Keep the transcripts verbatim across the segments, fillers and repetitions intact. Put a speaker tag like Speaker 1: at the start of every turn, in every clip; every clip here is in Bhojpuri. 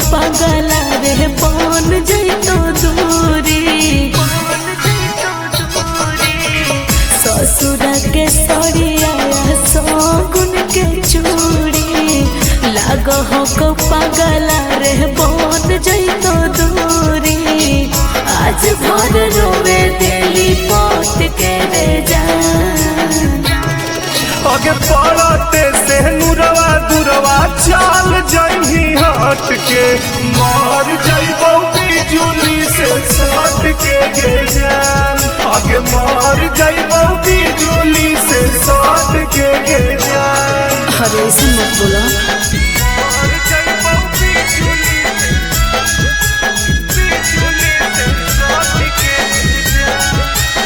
Speaker 1: पगला रे बन जैतो दूरी। ससुर के सड़िया सगुन के चूड़ी लाग हो पगला रे बन जैतो दूरी। आज भर रोवे दिली पोत के रे जान।
Speaker 2: आगे पड़ते से नुरवा दुरवा चाल जही हट के मार जइबो बिजुली से सट के गे जान। आगे मार जइबो बिजुली से सट के गे जान।
Speaker 1: अरे ऐसे मत बोला।
Speaker 2: मार जइबो बिजुली से बिजुली से सट के गे जान।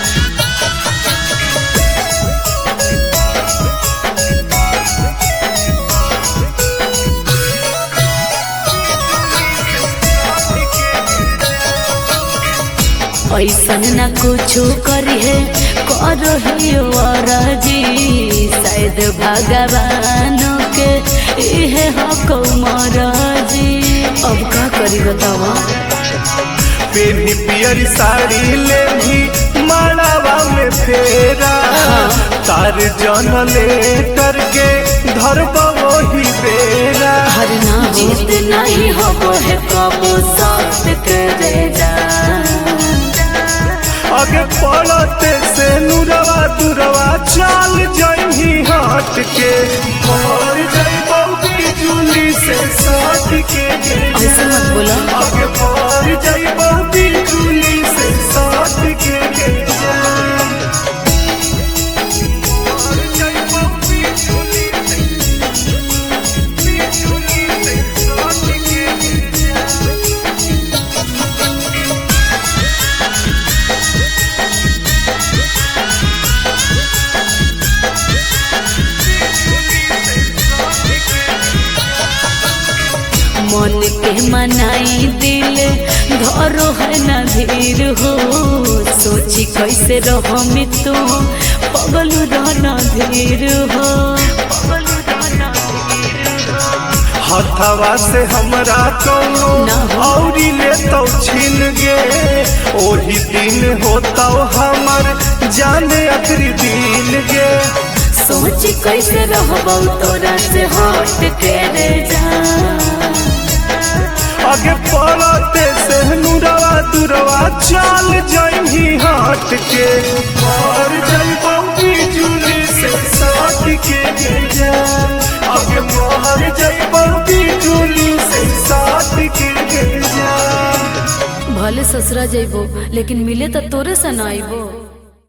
Speaker 1: ऐसन न कुछो करिए करहियो अरजी। शायद भगवान के इहे हक मरजी। अब का करी बतावा।
Speaker 2: पेनी पियर साड़ी ले भी मालावा में फेरा तार जन ले करके धरबो वही बेरा।
Speaker 1: हर ना जीत नहीं हो है कबो साथ करे जा।
Speaker 2: आगे पड़ते से नुरवा दुरवा चाल जही हट के मार जइबो बिजुली से सट के गे जान।
Speaker 1: ऐसे मत बोला।
Speaker 2: आगे मार जइबो बिजुली से सट के गे जान। मार जइबो बिजुली से बिजुली से सट के गे जान।
Speaker 1: मन के मनाई दिल धरो है न धीर हो। सोची कैसे रहो मितु पगलू रहना धीर हो।
Speaker 2: हथवा से हमरा कौनो औरी ले तो छीन गे। ओही दिन होता हमर जाने आखिरी दिन गे।
Speaker 1: सोच कैसे रहबो तोरा से हट के रे जा।
Speaker 2: आगे पड़ते से नुरवा दुरवा चाल जही हट के मार जइबो बिजुली से सट के गे जान। आगे मार जइबो बिजुली से सट के गे जान।
Speaker 1: भले ससुरा जइबो लेकिन मिले तो तोरे से ना आइबो।